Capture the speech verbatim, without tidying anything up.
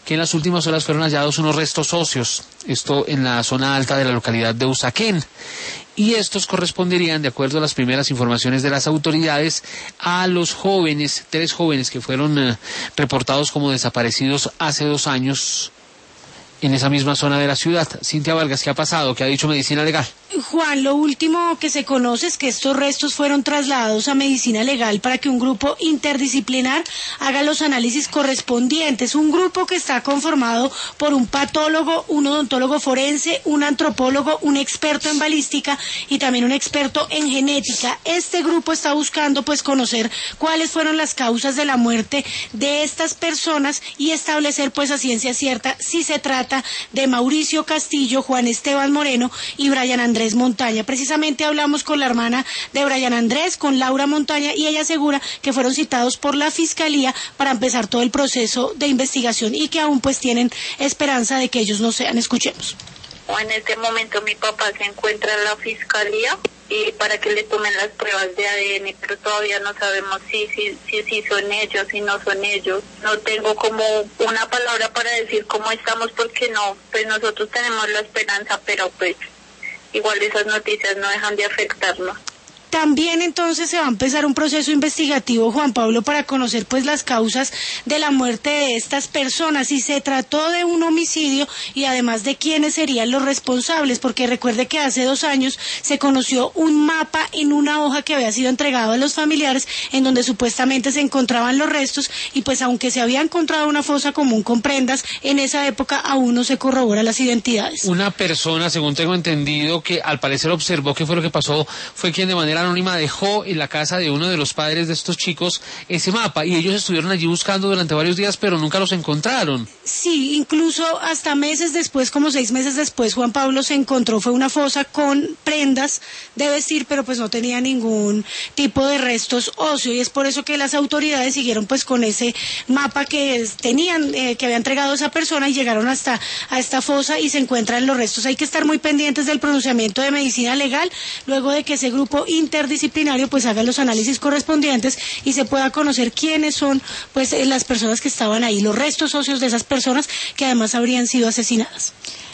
que en las últimas horas fueron hallados unos restos óseos, esto en la zona alta de la localidad de Usaquén. Y estos corresponderían, de acuerdo a las primeras informaciones de las autoridades, a los jóvenes, tres jóvenes que fueron eh, reportados como desaparecidos hace dos años en esa misma zona de la ciudad. Cintia Vargas, ¿qué ha pasado? ¿Qué ha dicho Medicina Legal? Juan, lo último que se conoce es que estos restos fueron trasladados a Medicina Legal para que un grupo interdisciplinar haga los análisis correspondientes. Un grupo que está conformado por un patólogo, un odontólogo forense, un antropólogo, un experto en balística y también un experto en genética. Este grupo está buscando pues conocer cuáles fueron las causas de la muerte de estas personas y establecer pues a ciencia cierta si se trata de Mauricio Castillo, Juan Esteban Moreno y Brian Andrés Montaña. Precisamente hablamos con la hermana de Brian Andrés, con Laura Montaña, y ella asegura que fueron citados por la Fiscalía para empezar todo el proceso de investigación y que aún pues tienen esperanza de que ellos no sean. Escuchemos. En este momento mi papá se encuentra en la Fiscalía y para que le tomen las pruebas de A D N, pero todavía no sabemos si si, si, si son ellos, si no son ellos. No tengo como una palabra para decir cómo estamos porque no, pues nosotros tenemos la esperanza, pero pues igual esas noticias no dejan de afectarnos. También entonces se va a empezar un proceso investigativo, Juan Pablo, para conocer pues las causas de la muerte de estas personas, si se trató de un homicidio y además de quiénes serían los responsables, porque recuerde que hace dos años se conoció un mapa en una hoja que había sido entregado a los familiares en donde supuestamente se encontraban los restos y pues aunque se había encontrado una fosa común con prendas, en esa época aún no se corroboran las identidades. Una persona, según tengo entendido, que al parecer observó qué fue lo que pasó, fue quien de manera anónima dejó en la casa de uno de los padres de estos chicos ese mapa y ellos estuvieron allí buscando durante varios días pero nunca los encontraron. Sí, incluso hasta meses después, como seis meses después, Juan Pablo se encontró, fue una fosa con prendas de vestir, pero pues no tenía ningún tipo de restos óseos y es por eso que las autoridades siguieron pues con ese mapa que tenían, eh, que había entregado esa persona y llegaron hasta a esta fosa y se encuentran los restos. Hay que estar muy pendientes del pronunciamiento de Medicina Legal luego de que ese grupo interdisciplinario pues haga los análisis correspondientes y se pueda conocer quiénes son pues las personas que estaban ahí, los restos óseos de esas personas que además habrían sido asesinadas.